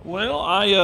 Well,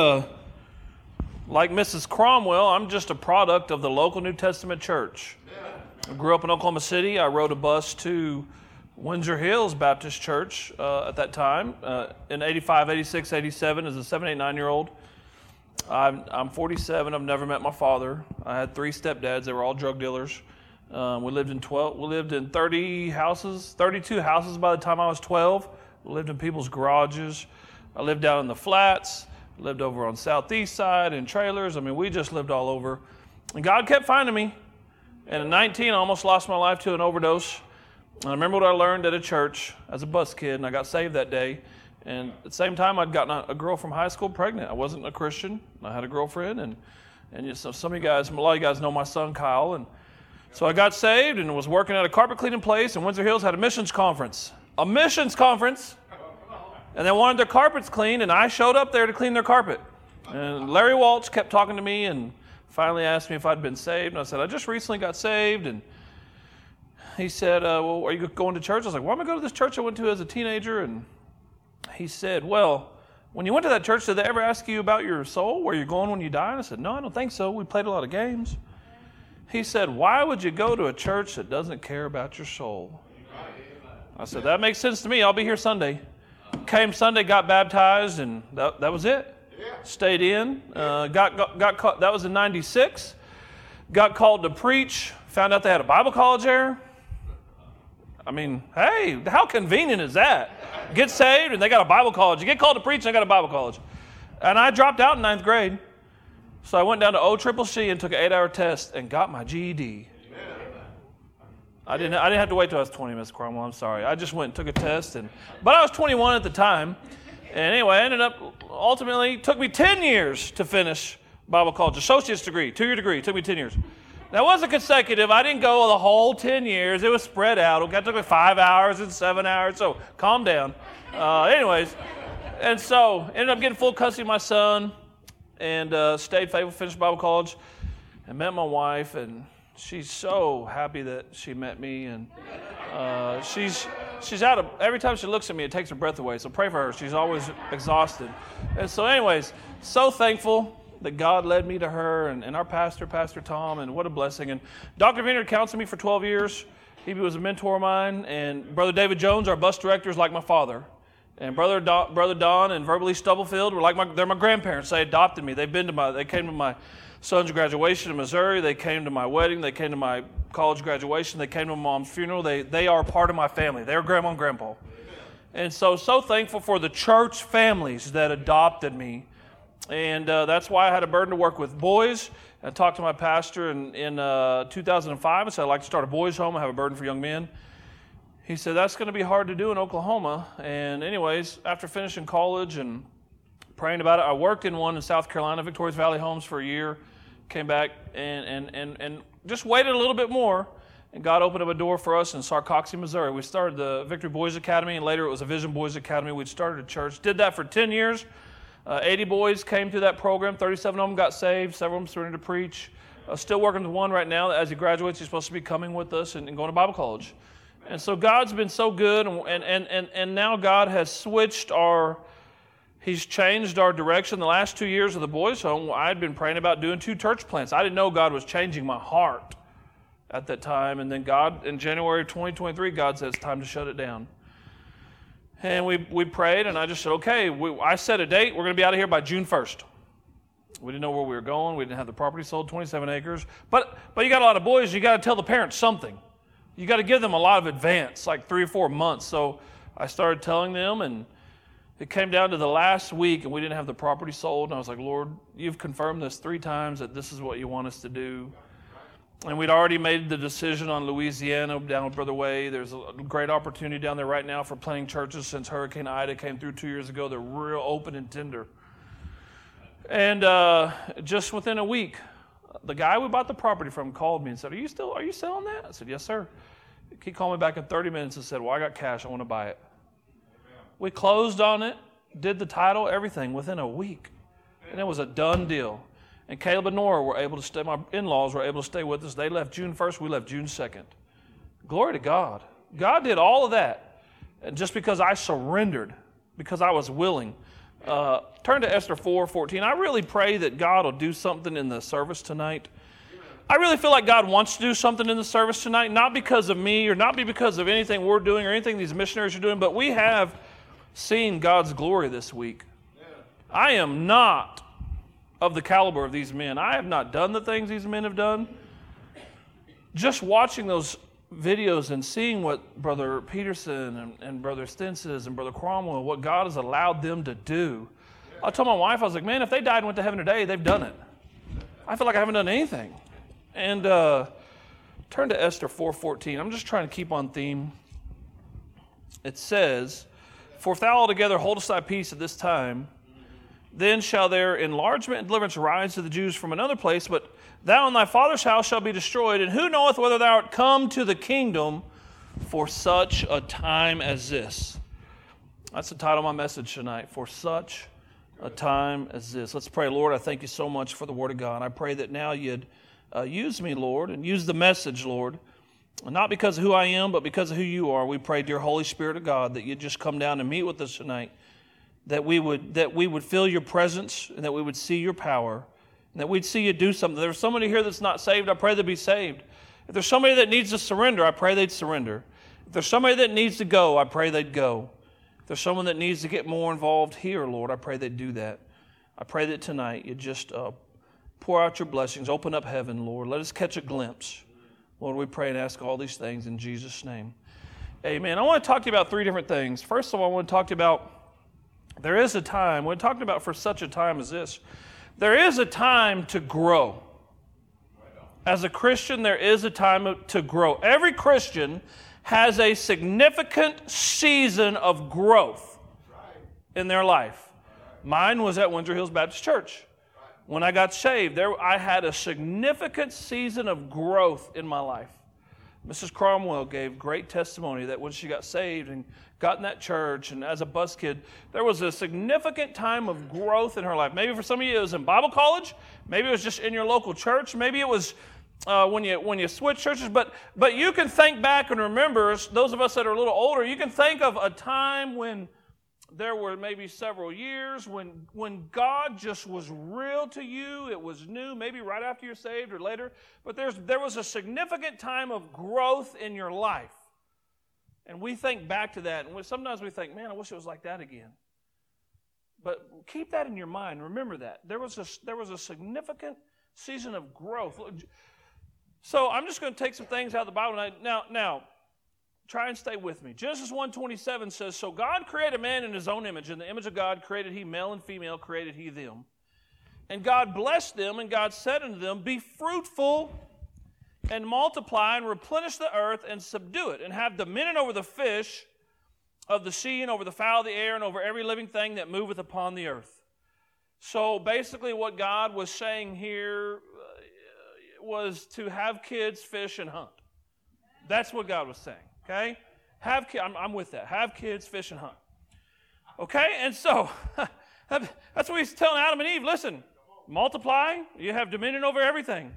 like Mrs. Cromwell, I'm just a product of the local New Testament church. I grew up in Oklahoma City. I rode a bus to Windsor Hills Baptist Church at that time in 85, 86, 87 as a 7, 8, 9-year-old. I'm 47. I've never met my father. I had 3 stepdads. They were all drug dealers. We lived in 32 houses by the time I was 12. We lived in people's garages. I lived down in the flats, lived over on Southeast Side in trailers. I mean, we just lived all over. And God kept finding me. And at 19, I almost lost my life to an overdose. And I remember what I learned at a church as a bus kid, and I got saved that day. And at the same time, I'd gotten a girl from high school pregnant. I wasn't a Christian. I had a girlfriend. And just, a lot of you guys know my son, Kyle. And so I got saved and was working at a carpet cleaning place, and Windsor Hills had a missions conference. A missions conference! And they wanted their carpets cleaned, and I showed up there to clean their carpet. And Larry Walsh kept talking to me and finally asked me if I'd been saved. And I said, I just recently got saved. And he said, well, are you going to church? I was like, why am I going to this church I went to as a teenager? And he said, well, when you went to that church, did they ever ask you about your soul, where you're going when you die? And I said, no, I don't think so. We played a lot of games. He said, why would you go to a church that doesn't care about your soul? I said, that makes sense to me. I'll be here Sunday. Came Sunday, got baptized, and that was it. Stayed in. Got called, that was in 96. Got called to preach. Found out they had a Bible college there. I mean, hey, how convenient is that? Get saved, and they got a Bible college. You get called to preach, and they got a Bible college. And I dropped out in 9th grade. So I went down to OCCC and took an 8-hour test and got my GED. I didn't have to wait till I was 20, Miss Cromwell. I'm sorry. I just went and took a test. But I was 21 at the time. And anyway, I ended up, ultimately, it took me 10 years to finish Bible college. Associate's degree, 2-year degree. It took me 10 years. That wasn't consecutive. I didn't go the whole 10 years. It was spread out. It took me 5 hours and 7 hours. So calm down. Anyways, and so ended up getting full custody of my son and stayed faithful, finished Bible college, and met my wife, and she's so happy that she met me, and she's every time she looks at me, it takes her breath away, so pray for her. She's always exhausted. And so anyways, so thankful that God led me to her and our pastor, Pastor Tom, and what a blessing. And Dr. Vineyard counseled me for 12 years. He was a mentor of mine, and Brother David Jones, our bus director, is like my father. And Brother Don and Verbally Stubblefield were they're my grandparents. They adopted me. They came to my son's graduation in Missouri. They came to my wedding. They came to my college graduation. They came to my mom's funeral. They are part of my family. They're grandma and grandpa. And so thankful for the church families that adopted me. And that's why I had a burden to work with boys. I talked to my pastor in 2005 and said, I'd like to start a boys' home. I have a burden for young men. He said, that's going to be hard to do in Oklahoma. And anyways, after finishing college and praying about it, I worked in one in South Carolina, Victoria's Valley Homes, for a year. Came back and just waited a little bit more. And God opened up a door for us in Sarcoxie, Missouri. We started the Victory Boys Academy, and later it was a Vision Boys Academy. We'd started a church. Did that for 10 years. 80 boys came through that program. 37 of them got saved. Several of them surrendered to preach. Still working with one right now. As he graduates, he's supposed to be coming with us and going to Bible college. And so God's been so good, and now God has He's changed our direction. The last 2 years of the boys' home, I had been praying about doing 2 church plants. I didn't know God was changing my heart at that time. And then God, in January of 2023, God says, it's time to shut it down. And we prayed, and I just said, okay. I set a date. We're going to be out of here by June 1st. We didn't know where we were going. We didn't have the property sold, 27 acres. But you got a lot of boys. You got to tell the parents something. You got to give them a lot of advance, like 3 or 4 months. So I started telling them, and it came down to the last week, and we didn't have the property sold. And I was like, Lord, you've confirmed this 3 times that this is what you want us to do. And we'd already made the decision on Louisiana down with Brother Way. There's a great opportunity down there right now for planting churches since Hurricane Ida came through 2 years ago. They're real open and tender. And just within a week, the guy we bought the property from called me and said, are you selling that? I said, yes, sir. He called me back in 30 minutes and said, well, I got cash. I want to buy it. We closed on it, did the title, everything within a week. And it was a done deal. And Caleb and Nora were able to stay, my in-laws were able to stay with us. They left June 1st, we left June 2nd. Glory to God. God did all of that. And just because I surrendered, because I was willing. Turn to Esther 4:14. I really pray that God will do something in the service tonight. I really feel like God wants to do something in the service tonight, not because of me or not because of anything we're doing or anything these missionaries are doing, but we have seen God's glory this week. I am not of the caliber of these men. I have not done the things these men have done. Just watching those videos and seeing what Brother Peterson and Brother Stensis and Brother Cromwell, what God has allowed them to do. I told my wife, I was like, man, if they died and went to heaven today, they've done it. I feel like I haven't done anything. And turn to Esther 4:14. I'm just trying to keep on theme. It says, for if thou altogether holdest thy peace at this time, then shall their enlargement and deliverance arise to the Jews from another place, but thou and thy father's house shall be destroyed, and who knoweth whether thou art come to the kingdom for such a time as this? That's the title of my message tonight, for such a time as this. Let's pray. Lord, I thank you so much for the Word of God. I pray that now you'd use me, Lord, and use the message, Lord, not because of who I am, but because of who you are. We pray, dear Holy Spirit of God, that you'd just come down and meet with us tonight, that we would feel your presence, and that we would see your power, and that we'd see you do something. If there's somebody here that's not saved, I pray they'd be saved. If there's somebody that needs to surrender, I pray they'd surrender. If there's somebody that needs to go, I pray they'd go. If there's someone that needs to get more involved here, Lord, I pray they'd do that. I pray that tonight you'd just pour out your blessings, open up heaven, Lord. Let us catch a glimpse. Lord, we pray and ask all these things in Jesus' name. Amen. I want to talk to you about three different things. First of all, I want to talk to you about there is a time, we're talking about for such a time as this, there is a time to grow. As a Christian, there is a time to grow. Every Christian has a significant season of growth in their life. Mine was at Windsor Hills Baptist Church. When I got saved, I had a significant season of growth in my life. Mrs. Cromwell gave great testimony that when she got saved and got in that church and as a bus kid, there was a significant time of growth in her life. Maybe for some of you it was in Bible college. Maybe it was just in your local church. Maybe it was when you switch churches. But you can think back and remember, those of us that are a little older, you can think of a time when there were maybe several years when God just was real to you. It was new, maybe right after you're saved or later. But there was a significant time of growth in your life. And we think back to that, and sometimes we think, man, I wish it was like that again. But keep that in your mind. Remember that. There was a significant season of growth. So I'm just going to take some things out of the Bible. Now, try and stay with me. Genesis 1:27 says, so God created man in his own image. In the image of God created he, male and female created he them. And God blessed them, and God said unto them, be fruitful and multiply and replenish the earth and subdue it, and have dominion over the fish of the sea and over the fowl of the air and over every living thing that moveth upon the earth. So basically what God was saying here was to have kids, fish, and hunt. That's what God was saying, okay? I'm with that. Have kids, fish, and hunt. Okay, and so that's what he's telling Adam and Eve. Listen, multiply, you have dominion over everything.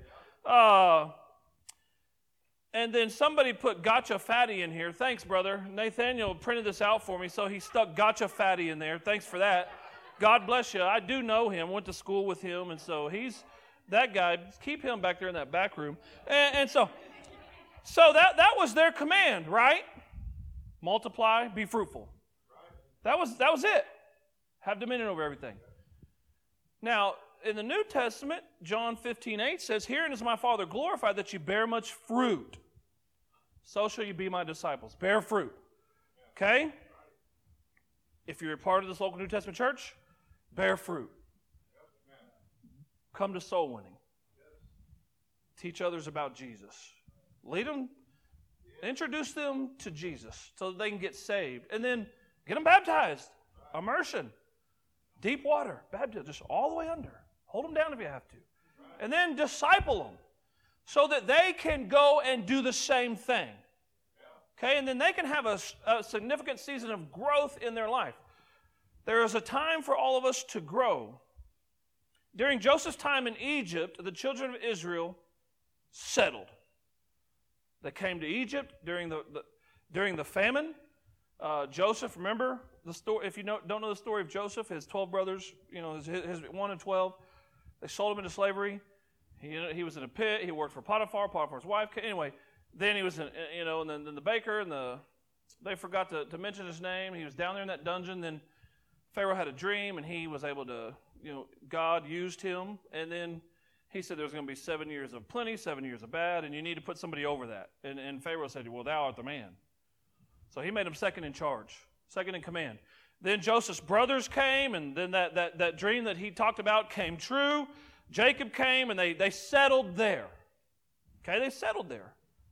And then somebody put gotcha fatty in here. Thanks, brother. Nathaniel printed this out for me, so he stuck gotcha fatty in there. Thanks for that. God bless you. I do know him, went to school with him, and so he's that guy. Keep him back there in that back room. And so that was their command, right? Multiply, be fruitful. That was it. Have dominion over everything. Now, in the New Testament, John 15:8 says, herein is my Father glorified, that you bear much fruit. So shall you be my disciples. Bear fruit. Okay? If you're a part of this local New Testament church, bear fruit. Come to soul winning. Teach others about Jesus. Lead them, introduce them to Jesus so that they can get saved. And then get them baptized. Immersion. Deep water. Baptism. Just all the way under. Hold them down if you have to. And then disciple them so that they can go and do the same thing. Okay, and then they can have a significant season of growth in their life. There is a time for all of us to grow. During Joseph's time in Egypt, the children of Israel settled. They came to Egypt during the famine. Joseph, remember, the story. If you don't know the story of Joseph, his 12 brothers, his 1 and 12, they sold him into slavery. He was in a pit. He worked for Potiphar's wife. Anyway, then he was in, and then the baker they forgot to mention his name. He was down there in that dungeon. Then Pharaoh had a dream, and he was able to, God used him. And then he said there's going to be 7 years of plenty, 7 years of bad, and you need to put somebody over that. And Pharaoh said, well, thou art the man. So he made him second in charge, second in command. Then Joseph's brothers came, and then that dream that he talked about came true. Jacob came, and they settled there. Okay, they settled there.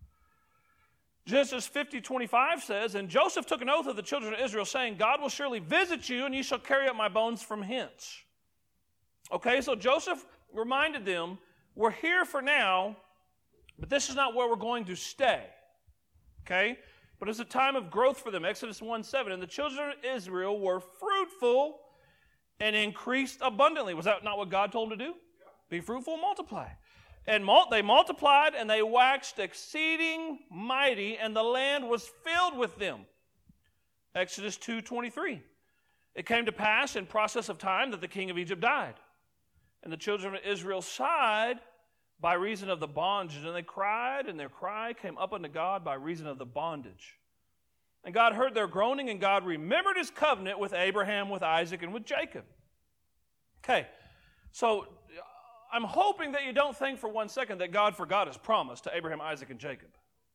Genesis 50:25 says, and Joseph took an oath of the children of Israel, saying, God will surely visit you, and you shall carry up my bones from hence. Okay, so Joseph reminded them, we're here for now, but this is not where we're going to stay. Okay? But it's a time of growth for them. Exodus 1:7, and the children of Israel were fruitful and increased abundantly. Was that not what God told them to do? Be fruitful and multiply. And they multiplied, and they waxed exceeding mighty, and the land was filled with them. Exodus 2:23. It came to pass in process of time that the king of Egypt died. And the children of Israel sighed by reason of the bondage, and they cried, and their cry came up unto God by reason of the bondage. And God heard their groaning, and God remembered his covenant with Abraham, with Isaac, and with Jacob. Okay, so I'm hoping that you don't think for 1 second that God forgot his promise to Abraham, Isaac, and Jacob.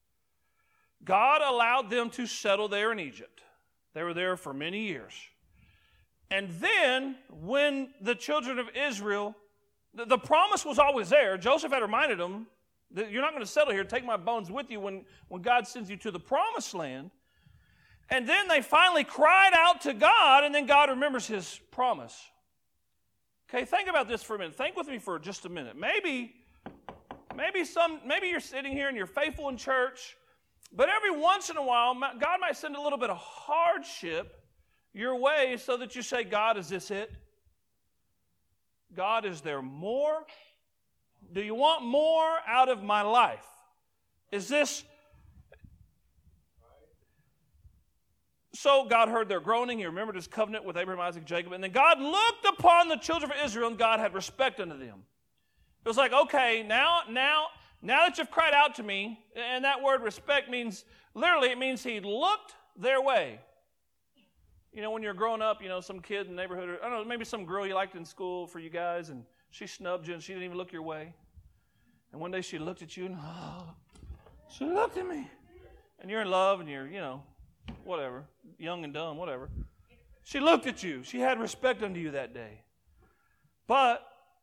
God allowed them to settle there in Egypt. They were there for many years. And then, when the children of Israel, the promise was always there. Joseph had reminded them that you're not going to settle here. Take my bones with you when God sends you to the promised land. And then they finally cried out to God, and then God remembers his promise. Okay, think about this for a minute. Think with me for just a minute. Maybe you're sitting here and you're faithful in church, but every once in a while, God might send a little bit of hardship your way so that you say, God, is this it? God, is there more? Do you want more out of my life? Is this... So God heard their groaning. He remembered his covenant with Abraham, Isaac, Jacob. And then God looked upon the children of Israel, and God had respect unto them. It was like, okay, now that you've cried out to me, and that word respect means, literally, it means he looked their way. When you're growing up, some kid in the neighborhood, or I don't know, maybe some girl you liked in school for you guys, and she snubbed you, and she didn't even look your way. And one day she looked at you, and she looked at me. And you're in love, and you're, whatever, young and dumb, whatever. She looked at you. She had respect unto you that day. But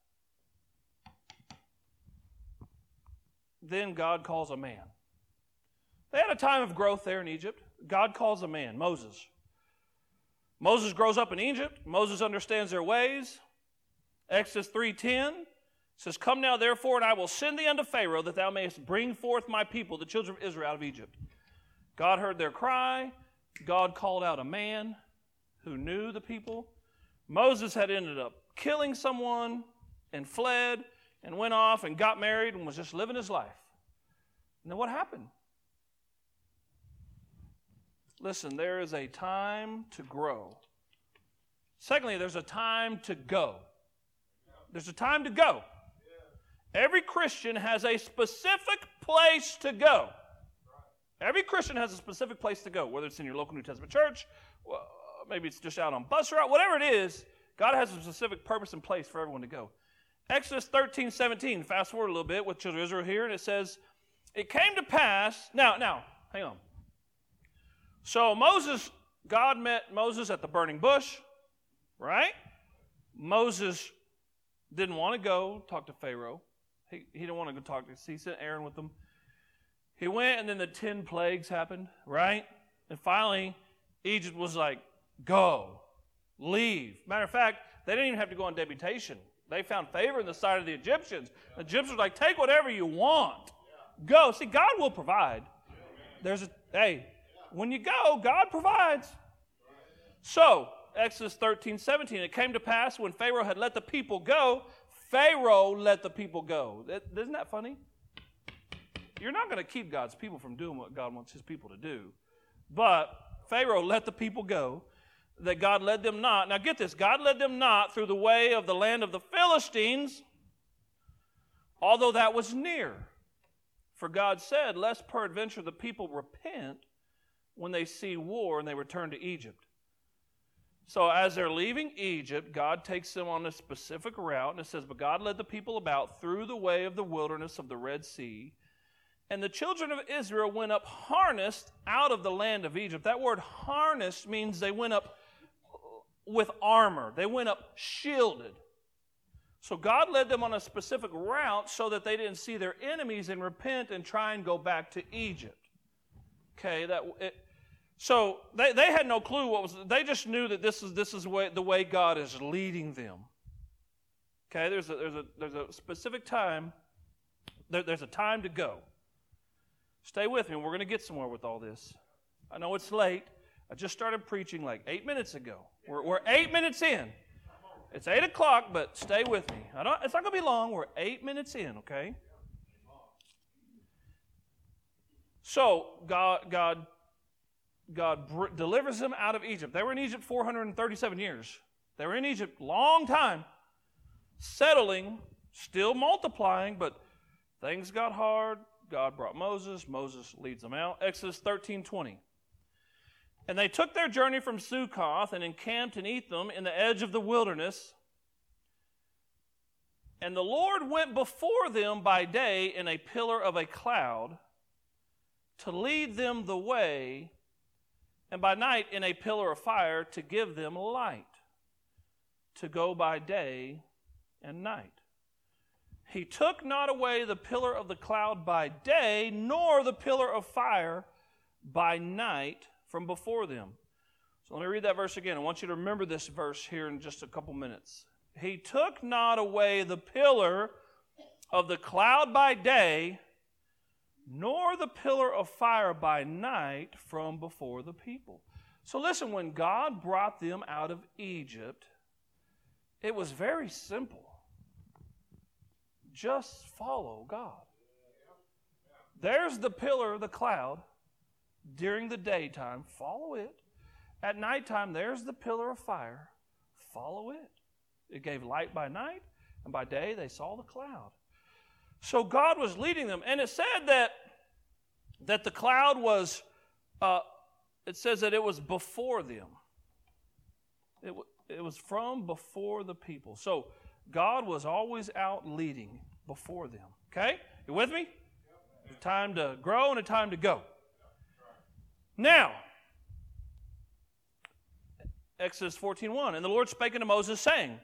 then God calls a man. They had a time of growth there in Egypt. God calls a man, Moses. Moses grows up in Egypt. Moses understands their ways. Exodus 3:10 says, Come now therefore, and I will send thee unto Pharaoh, that thou mayest bring forth my people, the children of Israel, out of Egypt. God heard their cry. God called out a man who knew the people. Moses had ended up killing someone and fled and went off and got married and was just living his life. And then what happened? Listen, there is a time to grow. Secondly, there's a time to go. There's a time to go. Every Christian has a specific place to go. Every Christian has a specific place to go, whether it's in your local New Testament church, maybe it's just out on bus route, whatever it is, God has a specific purpose and place for everyone to go. Exodus 13:17, fast forward a little bit with children of Israel here, and it says, It came to pass, now, hang on. So God met Moses at the burning bush, right? Moses didn't want to go talk to Pharaoh. He didn't want to go talk to him. He sent Aaron with him. He went, and then the 10 plagues happened, right? And finally, Egypt was like, go, leave. Matter of fact, they didn't even have to go on deputation. They found favor in the sight of the Egyptians. The Egyptians were like, take whatever you want. Go. See, God will provide. When you go, God provides. So, Exodus 13:17, it came to pass when Pharaoh had let the people go, Pharaoh let the people go. Isn't that funny? You're not going to keep God's people from doing what God wants his people to do. But Pharaoh let the people go. that God led them not. Now get this, God led them not through the way of the land of the Philistines, although that was near. For God said, lest peradventure the people repent when they see war and they return to Egypt. So as they're leaving Egypt, God takes them on a specific route, and it says, but God led the people about through the way of the wilderness of the Red Sea, and the children of Israel went up harnessed out of the land of Egypt. That word harnessed means they went up with armor. They went up shielded. So God led them on a specific route so that they didn't see their enemies and repent and try and go back to Egypt. Okay, so they had no clue what was. They just knew that this is the way God is leading them. Okay, there's a specific time. There's a time to go. Stay with me. We're going to get somewhere with all this. I know it's late. I just started preaching like 8 minutes ago. We're 8 minutes in. It's 8 o'clock, but stay with me. It's not going to be long. We're 8 minutes in, okay? So God delivers them out of Egypt. They were in Egypt 437 years. They were in Egypt long time, settling, still multiplying, but things got hard. God brought Moses. Moses leads them out. Exodus 13:20. And they took their journey from Succoth and encamped in Etham in the edge of the wilderness. And the Lord went before them by day in a pillar of a cloud to lead them the way, and by night in a pillar of fire to give them light, to go by day and night. He took not away the pillar of the cloud by day, nor the pillar of fire by night from before them. So let me read that verse again. I want you to remember this verse here in just a couple minutes. He took not away the pillar of the cloud by day, nor the pillar of fire by night from before the people. So listen, when God brought them out of Egypt, it was very simple. Just follow God. There's the pillar of the cloud during the daytime. Follow it. At nighttime, there's the pillar of fire. Follow it. It gave light by night, and by day they saw the cloud. So God was leading them. And it said that the cloud was, it says that it was before them. It was from before the people. So God was always out leading before them. Okay? You with me? A time to grow and a time to go. Now, Exodus 14:1, and the Lord spake unto Moses, saying,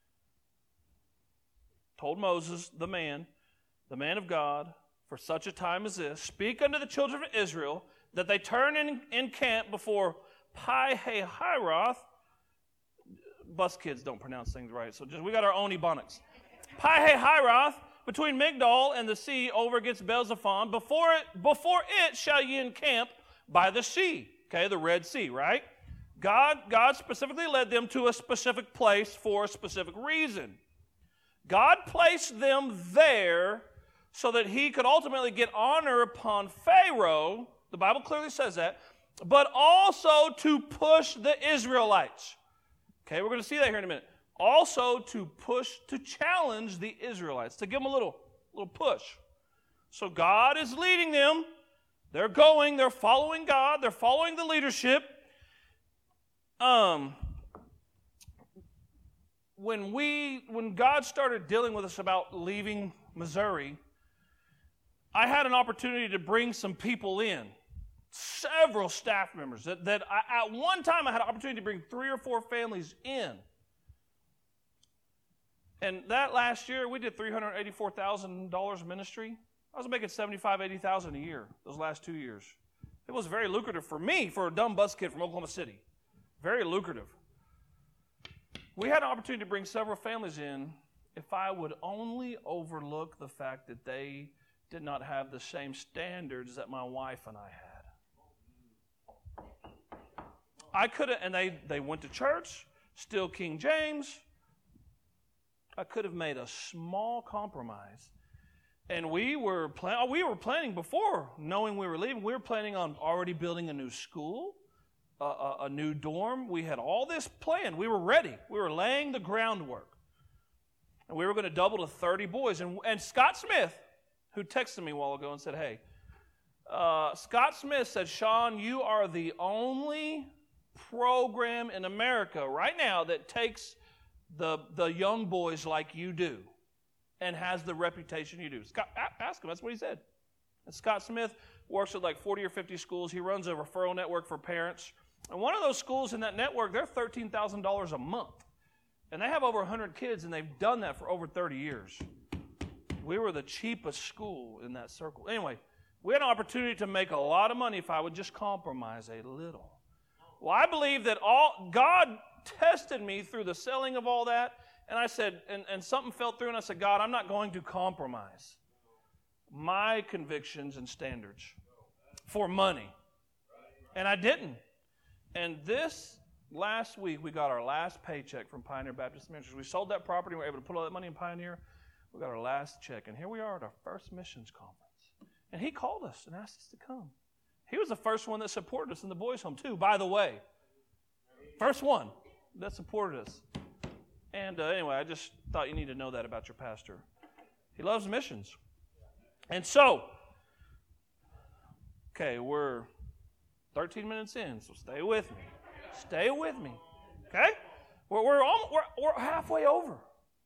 told Moses, the man of God, for such a time as this, speak unto the children of Israel, that they turn in camp before Pi-hahiroth. Bus kids don't pronounce things right, so we got our own Ebonics. Pi-hahiroth, between Migdol and the sea, over against Baal-zephon. Before it shall ye encamp by the sea. Okay, the Red Sea, right? God specifically led them to a specific place for a specific reason. God placed them there so that he could ultimately get honor upon Pharaoh. The Bible clearly says that. But also to push the Israelites. Okay, we're going to see that here in a minute. Also to challenge the Israelites, to give them a little push. So God is leading them. They're going, they're following God, they're following the leadership. When God started dealing with us about leaving Missouri, I had an opportunity to bring some people in, several staff members. At one time I had an opportunity to bring 3 or 4 families in. And that last year we did $384,000 in ministry. I was making $75,000, $80,000 a year those last 2 years. It was very lucrative for me, for a dumb bus kid from Oklahoma City. Very lucrative. We had an opportunity to bring several families in if I would only overlook the fact that they did not have the same standards that my wife and I had. I could have, and they went to church, still King James. I could have made a small compromise. And we were planning before knowing we were leaving. We were planning on already building a new school, a new dorm. We had all this planned. We were ready. We were laying the groundwork. And we were going to double to 30 boys. And Scott Smith, who texted me a while ago and said, hey, Scott Smith said, Sean, you are the only program in America right now that takes the young boys like you do and has the reputation you do. Scott, ask him. That's what he said. And Scott Smith works at like 40 or 50 schools. He runs a referral network for parents. And one of those schools in that network, they're $13,000 a month. And they have over 100 kids, and they've done that for over 30 years. We were the cheapest school in that circle. Anyway, we had an opportunity to make a lot of money if I would just compromise a little. Well, I believe that God tested me through the selling of all that, and I said, and something fell through, and I said, God, I'm not going to compromise my convictions and standards for money. And I didn't. And this last week, we got our last paycheck from Pioneer Baptist Ministries. We sold that property. We were able to put all that money in Pioneer. We got our last check. And here we are at our first missions conference. And he called us and asked us to come. He was the first one that supported us in the boys' home, too, by the way. First one that supported us. And anyway, I just thought you need to know that about your pastor. He loves missions. And so, okay, we're 13 minutes in, so stay with me. Stay with me, okay? We're halfway over.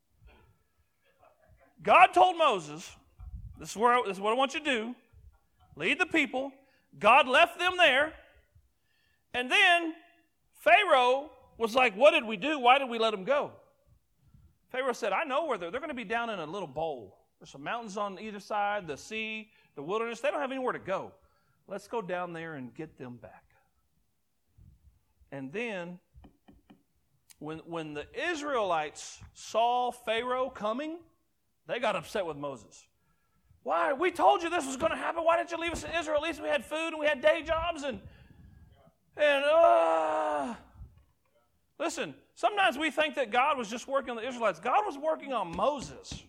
God told Moses, this is what I want you to do. Lead the people. God left them there. And then Pharaoh was like, what did we do? Why did we let them go? Pharaoh said, I know where they're going to be down in a little bowl. There's some mountains on either side, the sea, the wilderness. They don't have anywhere to go. Let's go down there and get them back. And then, when the Israelites saw Pharaoh coming, they got upset with Moses. Why? We told you this was going to happen. Why didn't you leave us in Israel? At least we had food and we had day jobs. Listen, sometimes we think that God was just working on the Israelites. God was working on Moses.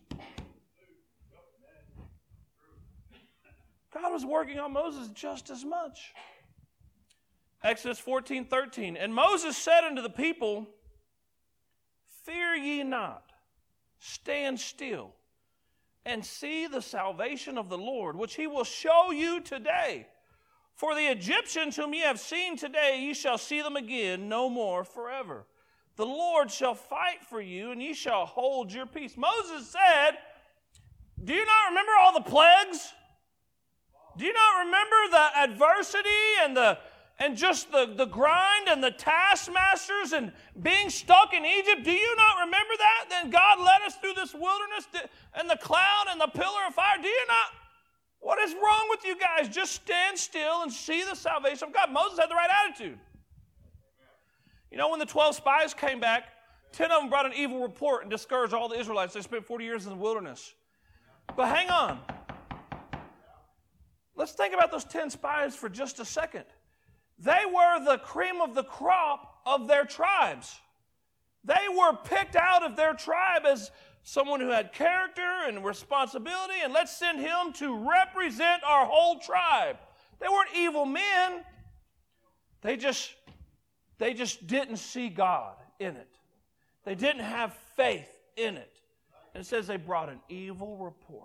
God was working on Moses just as much. Exodus 14:13. And Moses said unto the people, fear ye not, stand still, and see the salvation of the Lord, which he will show you today. For the Egyptians whom ye have seen today, ye shall see them again no more forever. The Lord shall fight for you, and ye shall hold your peace. Moses said, do you not remember all the plagues? Do you not remember the adversity and just the grind and the taskmasters and being stuck in Egypt? Do you not remember that? Then God led us through this wilderness and the cloud and the pillar of fire. Do you not? What is wrong with you guys? Just stand still and see the salvation of God. Moses had the right attitude. You know, when the 12 spies came back, 10 of them brought an evil report and discouraged all the Israelites. They spent 40 years in the wilderness. But hang on. Let's think about those 10 spies for just a second. They were the cream of the crop of their tribes. They were picked out of their tribe as someone who had character and responsibility, and let's send him to represent our whole tribe. They weren't evil men. They just didn't see God in it. They didn't have faith in it. And it says they brought an evil report.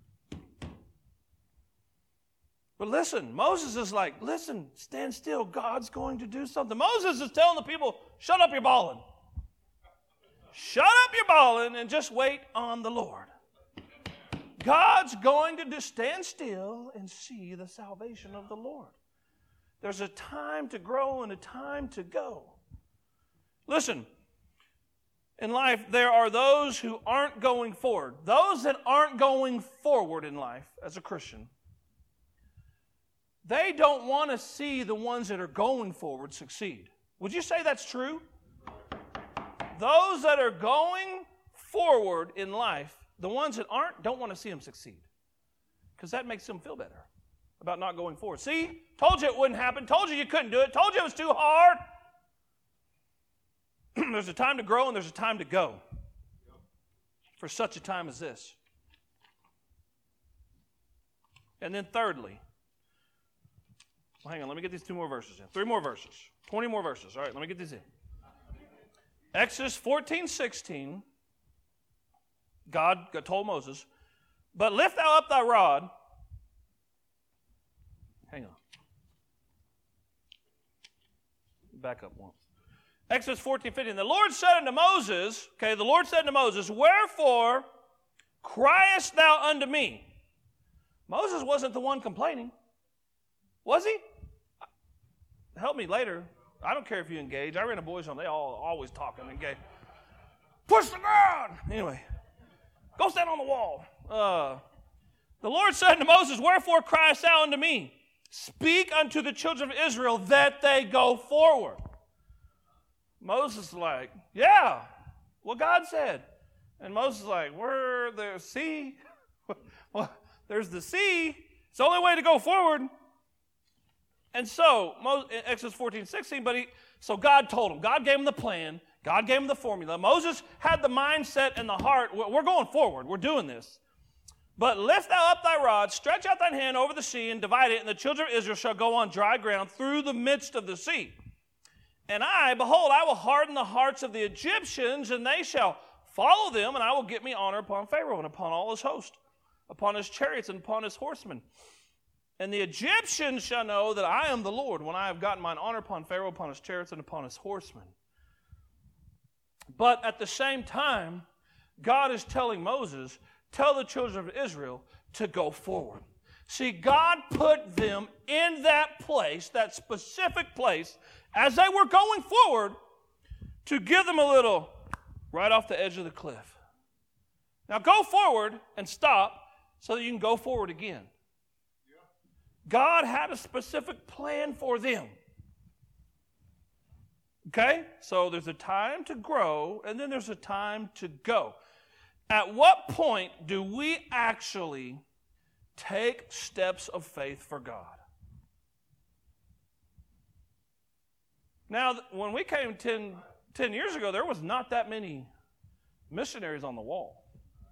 But listen, Moses is like, listen, stand still. God's going to do something. Moses is telling the people, shut up your bawling. Shut up your bawling and just wait on the Lord. God's going to just stand still and see the salvation of the Lord. There's a time to grow and a time to go. Listen, in life, there are those who aren't going forward. Those that aren't going forward in life as a Christian, they don't want to see the ones that are going forward succeed. Would you say that's true? Those that are going forward in life, the ones that aren't, don't want to see them succeed. Because that makes them feel better about not going forward. See, told you it wouldn't happen. Told you couldn't do it. Told you it was too hard. There's a time to grow and there's a time to go. For such a time as this. And then thirdly, Well, hang on, let me get these 2 more verses in. 3 more verses. 20 more verses. All right, let me get these in. Exodus 14:16, God told Moses, but lift thou up thy rod. Hang on. Back up once. Exodus 14:15. The Lord said unto Moses, wherefore criest thou unto me? Moses wasn't the one complaining. Was he? Help me later. I don't care if you engage. I ran a boys' home. They all always talking and engage. Push the ground. Anyway, go stand on the wall. The Lord said unto Moses, wherefore criest thou unto me? Speak unto the children of Israel that they go forward. Moses is like, yeah, what God said. And Moses is like, where the sea? Well, there's the sea. It's the only way to go forward. And so, Exodus 14:16, so God told him. God gave him the plan. God gave him the formula. Moses had the mindset and the heart, we're going forward. We're doing this. But lift thou up thy rod, stretch out thine hand over the sea, and divide it, and the children of Israel shall go on dry ground through the midst of the sea. And behold, I will harden the hearts of the Egyptians, and they shall follow them, and I will get me honor upon Pharaoh and upon all his host, upon his chariots and upon his horsemen. And the Egyptians shall know that I am the Lord, when I have gotten mine honor upon Pharaoh, upon his chariots, and upon his horsemen. But at the same time, God is telling Moses, tell the children of Israel to go forward. See, God put them in that place, that specific place, as they were going forward, to give them a little right off the edge of the cliff. Now go forward and stop so that you can go forward again. God had a specific plan for them. Okay? So there's a time to grow, and then there's a time to go. At what point do we actually take steps of faith for God? Now, when we came 10 years ago, there was not that many missionaries on the wall.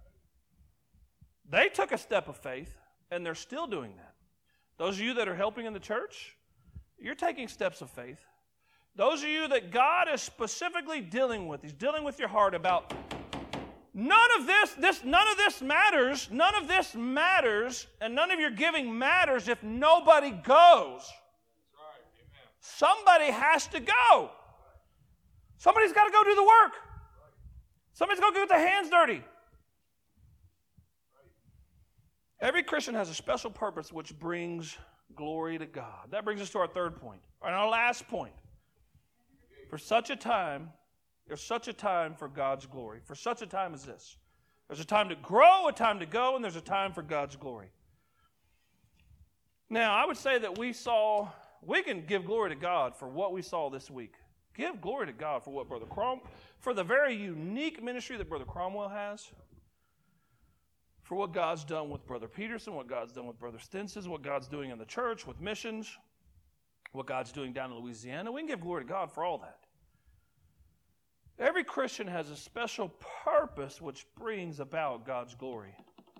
They took a step of faith, and they're still doing that. Those of you that are helping in the church, you're taking steps of faith. Those of you that God is specifically dealing with, He's dealing with your heart about none of this matters, and none of your giving matters if nobody goes. Somebody has to go. Somebody's got to go do the work. Somebody's got to get their hands dirty. Every Christian has a special purpose which brings glory to God. That brings us to our third point, and our last point. There's such a time for God's glory. For such a time as this. There's a time to grow, a time to go, and there's a time for God's glory. Now, I would say that we can give glory to God for what we saw this week. Give glory to God for what for the very unique ministry that Brother Cromwell has. For what God's done with Brother Peterson, what God's done with Brother Stinson, what God's doing in the church with missions, what God's doing down in Louisiana. We can give glory to God for all that. Every Christian has a special purpose which brings about God's glory.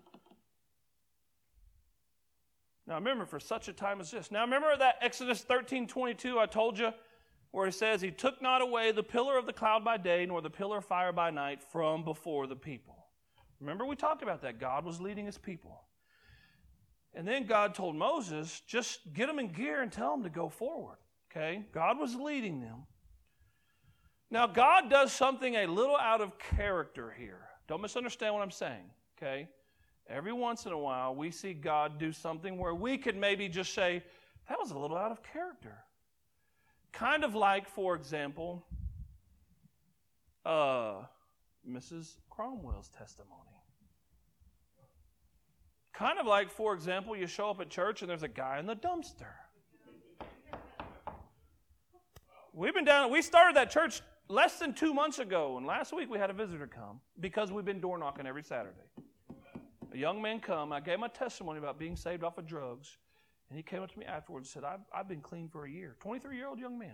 Now remember, for such a time as this. Now remember that Exodus 13:22 I told you, where it says, He took not away the pillar of the cloud by day, nor the pillar of fire by night from before the people. Remember we talked about that. God was leading His people. And then God told Moses, just get them in gear and tell them to go forward. Okay? God was leading them. Now, God does something a little out of character here. Don't misunderstand what I'm saying. Okay? Every once in a while, we see God do something where we could maybe just say, that was a little out of character. Kind of like, for example, Mrs. Cromwell's testimony. Kind of like, for example, you show up at church and there's a guy in the dumpster. We started that church less than 2 months ago, and last week we had a visitor come because we've been door knocking every Saturday. A young man come, I gave my testimony about being saved off of drugs, and he came up to me afterwards and said, I've been clean for a year. 23-year-old young man.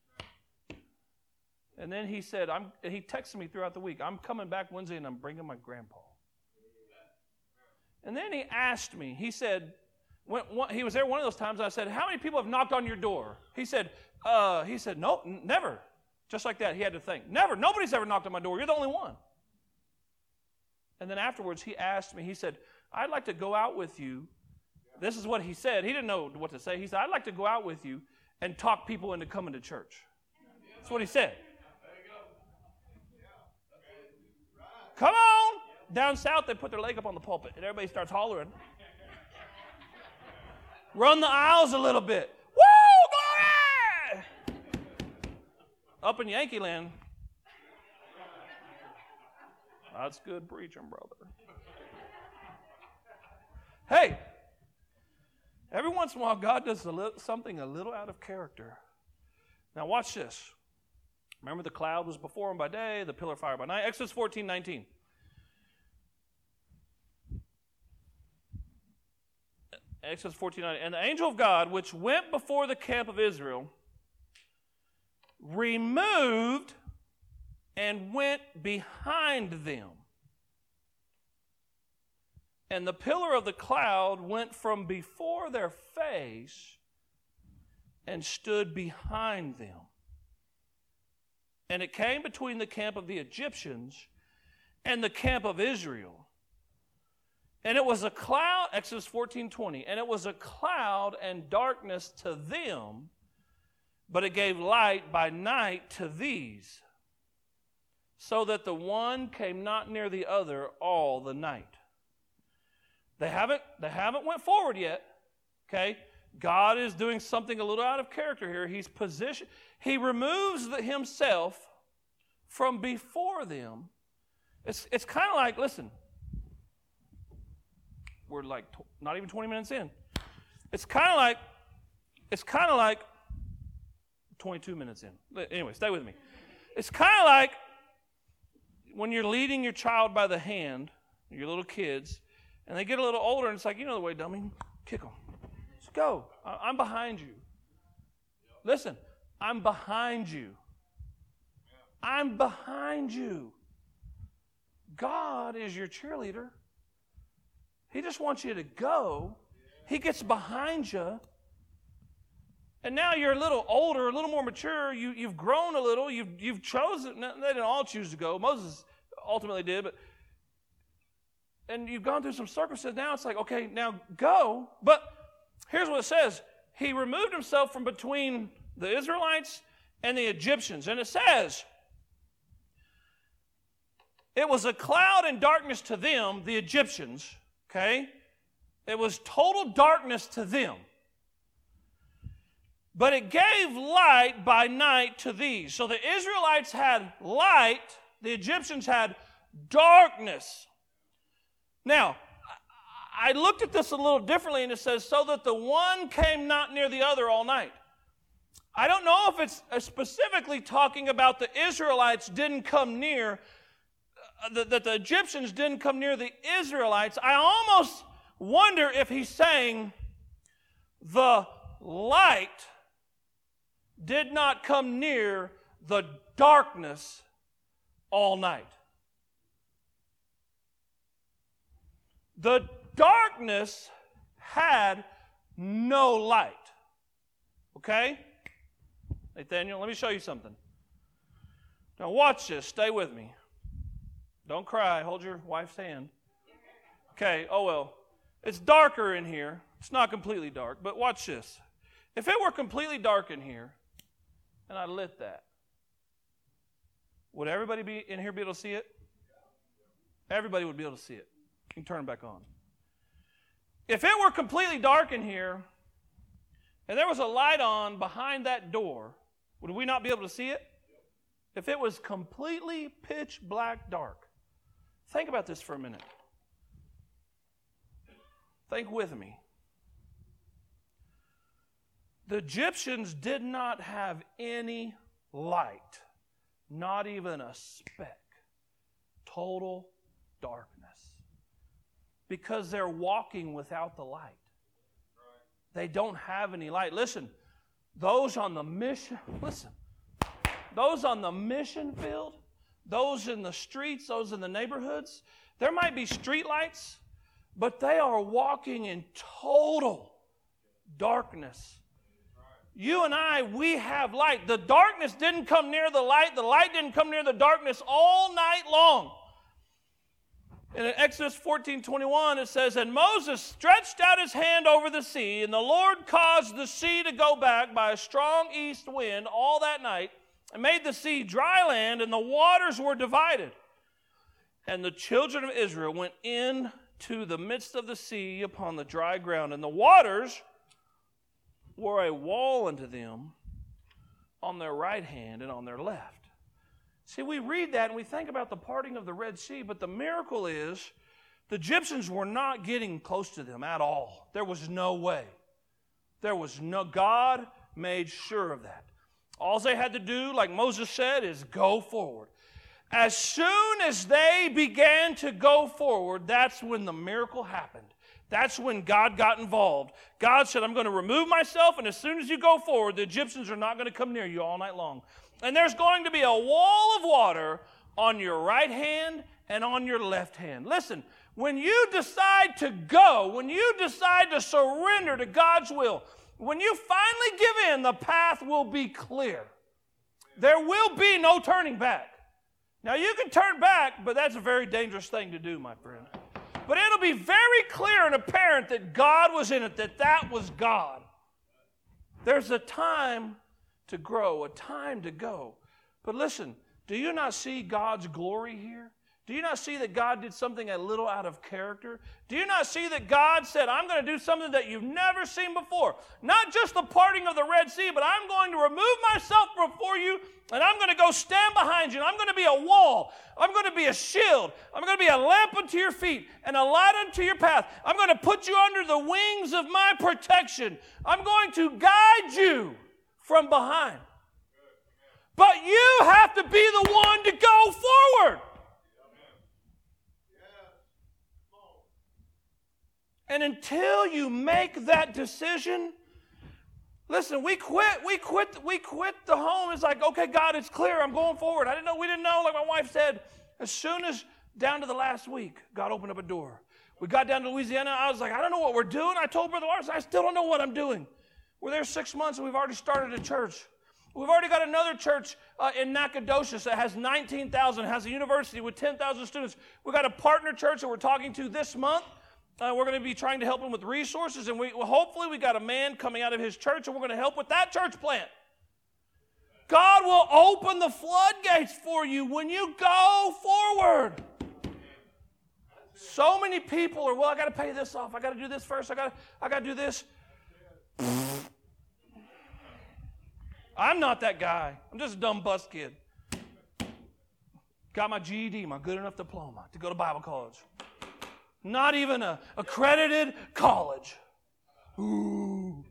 And then he said, he texted me throughout the week, I'm coming back Wednesday and I'm bringing my grandpa. And then he asked me, he said, He was there one of those times. I said, how many people have knocked on your door? He said, no, never. Just like that, he had to think. Never. Nobody's ever knocked on my door. You're the only one. And then afterwards, he asked me, he said, I'd like to go out with you. This is what he said. He didn't know what to say. He said, I'd like to go out with you and talk people into coming to church. That's what he said. Come on. Down south, they put their leg up on the pulpit, and everybody starts hollering. Run the aisles a little bit. Woo, glory! Up in Yankee land, that's good preaching, brother. Hey, every once in a while, God does something a little out of character. Now watch this. Remember, the cloud was before him by day, the pillar of fire by night. Exodus 14:19. Exodus 14:19. And the angel of God, which went before the camp of Israel, removed and went behind them. And the pillar of the cloud went from before their face and stood behind them. And it came between the camp of the Egyptians and the camp of Israel. And it was a cloud, Exodus 14:20, and it was a cloud and darkness to them, but it gave light by night to these, so that the one came not near the other all the night. They haven't went forward yet, okay? God is doing something a little out of character here. He removes himself from before them. It's kind of like, listen, we're like not even 20 minutes in. It's kind of like 22 minutes in. Anyway, stay with me. It's kind of like when you're leading your child by the hand, your little kids, and they get a little older, and it's like, you know the way, dummy, kick them. Just go. I'm behind you. Listen, I'm behind you. I'm behind you. God is your cheerleader. He just wants you to go. He gets behind you. And now you're a little older, a little more mature. You've grown a little. You've chosen. They didn't all choose to go. Moses ultimately did. And you've gone through some circumstances. Now it's like, okay, now go. But here's what it says. He removed himself from between the Israelites and the Egyptians. And it says, it was a cloud and darkness to them, the Egyptians. Okay? It was total darkness to them. But it gave light by night to these. So the Israelites had light, the Egyptians had darkness. Now, I looked at this a little differently, and it says, so that the one came not near the other all night. I don't know if it's specifically talking about the Israelites didn't come near, that the Egyptians didn't come near the Israelites. I almost wonder if he's saying the light did not come near the darkness all night. The darkness had no light. Okay? Nathaniel, let me show you something. Now watch this. Stay with me. Don't cry. Hold your wife's hand. Okay, oh well. It's darker in here. It's not completely dark, but watch this. If it were completely dark in here, and I lit that, would everybody in here be able to see it? Everybody would be able to see it. You can turn it back on. If it were completely dark in here, and there was a light on behind that door, would we not be able to see it? If it was completely pitch black dark. Think about this for a minute. Think with me. The Egyptians did not have any light, not even a speck. Total darkness. Because they're walking without the light. They don't have any light. Listen, those on the mission field, those in the streets, those in the neighborhoods, there might be street lights, but they are walking in total darkness. You and I, we have light. The darkness didn't come near the light. The light didn't come near the darkness all night long. And in Exodus 14:21, it says, "And Moses stretched out his hand over the sea, and the Lord caused the sea to go back by a strong east wind all that night, and made the sea dry land, and the waters were divided. And the children of Israel went into the midst of the sea upon the dry ground, and the waters were a wall unto them on their right hand and on their left." See, we read that and we think about the parting of the Red Sea, but the miracle is the Egyptians were not getting close to them at all. There was no way. God made sure of that. All they had to do, like Moses said, is go forward. As soon as they began to go forward, that's when the miracle happened. That's when God got involved. God said, "I'm going to remove myself, and as soon as you go forward, the Egyptians are not going to come near you all night long. And there's going to be a wall of water on your right hand and on your left hand." Listen, when you decide to go, when you decide to surrender to God's will, when you finally give in, the path will be clear. There will be no turning back. Now, you can turn back, but that's a very dangerous thing to do, my friend. But it'll be very clear and apparent that God was in it, that was God. There's a time to grow, a time to go. But listen, do you not see God's glory here? Do you not see that God did something a little out of character? Do you not see that God said, "I'm going to do something that you've never seen before"? Not just the parting of the Red Sea, but I'm going to remove myself before you, and I'm going to go stand behind you, and I'm going to be a wall. I'm going to be a shield. I'm going to be a lamp unto your feet and a light unto your path. I'm going to put you under the wings of my protection. I'm going to guide you from behind. But you have to be the one to go forward. And until you make that decision, listen, we quit the home. It's like, okay, God, it's clear. I'm going forward. We didn't know, like my wife said. As soon as down to the last week, God opened up a door. We got down to Louisiana. I was like, I don't know what we're doing. I told Brother Lars, I still don't know what I'm doing. We're there 6 months, and we've already started a church. We've already got another church in Nacogdoches that has 19,000, has a university with 10,000 students. We've got a partner church that we're talking to this month. We're going to be trying to help them with resources, and hopefully we got a man coming out of his church, and we're going to help with that church plant. God will open the floodgates for you when you go forward. So many people are, I got to pay this off. I got to do this first. I got to do this. I'm not that guy. I'm just a dumb bus kid. Got my GED, my good enough diploma to go to Bible college. Not even a accredited college. Ooh.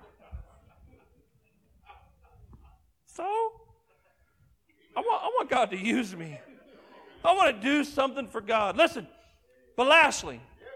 So, I want God to use me. I want to do something for God. Listen, but lastly,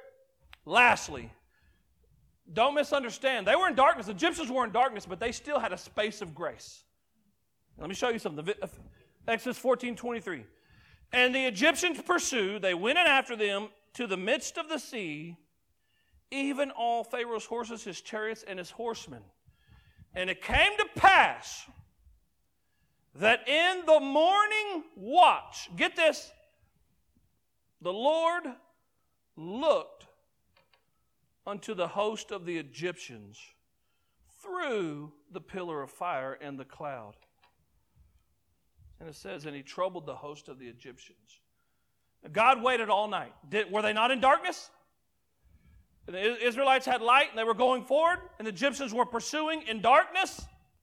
don't misunderstand. They were in darkness. The Egyptians were in darkness, but they still had a space of grace. Let me show you something. Exodus 14:23. And the Egyptians pursued. They went in after them to the midst of the sea, even all Pharaoh's horses, his chariots, and his horsemen. And it came to pass that in the morning watch, get this, the Lord looked unto the host of the Egyptians through the pillar of fire and the cloud. And it says, and he troubled the host of the Egyptians. God waited all night. Were they not in darkness? The Israelites had light and they were going forward, and the Egyptians were pursuing in darkness.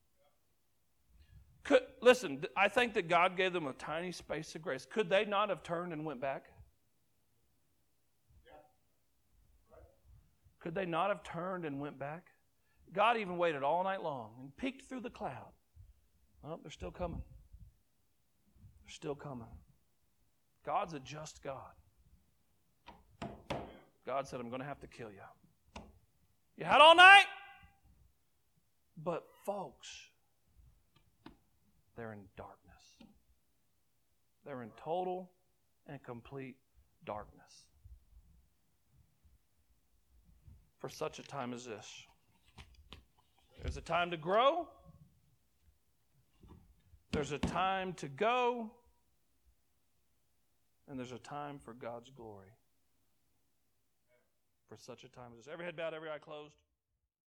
Listen, I think that God gave them a tiny space of grace. Could they not have turned and went back? Could they not have turned and went back? God even waited all night long and peeked through the cloud. Oh, they're still coming. They're still coming. God's a just God. God said, I'm going to have to kill you. You had all night? But folks, they're in darkness. They're in total and complete darkness. For such a time as this. There's a time to grow. There's a time to go. And there's a time for God's glory. For such a time as this. Every head bowed, every eye closed.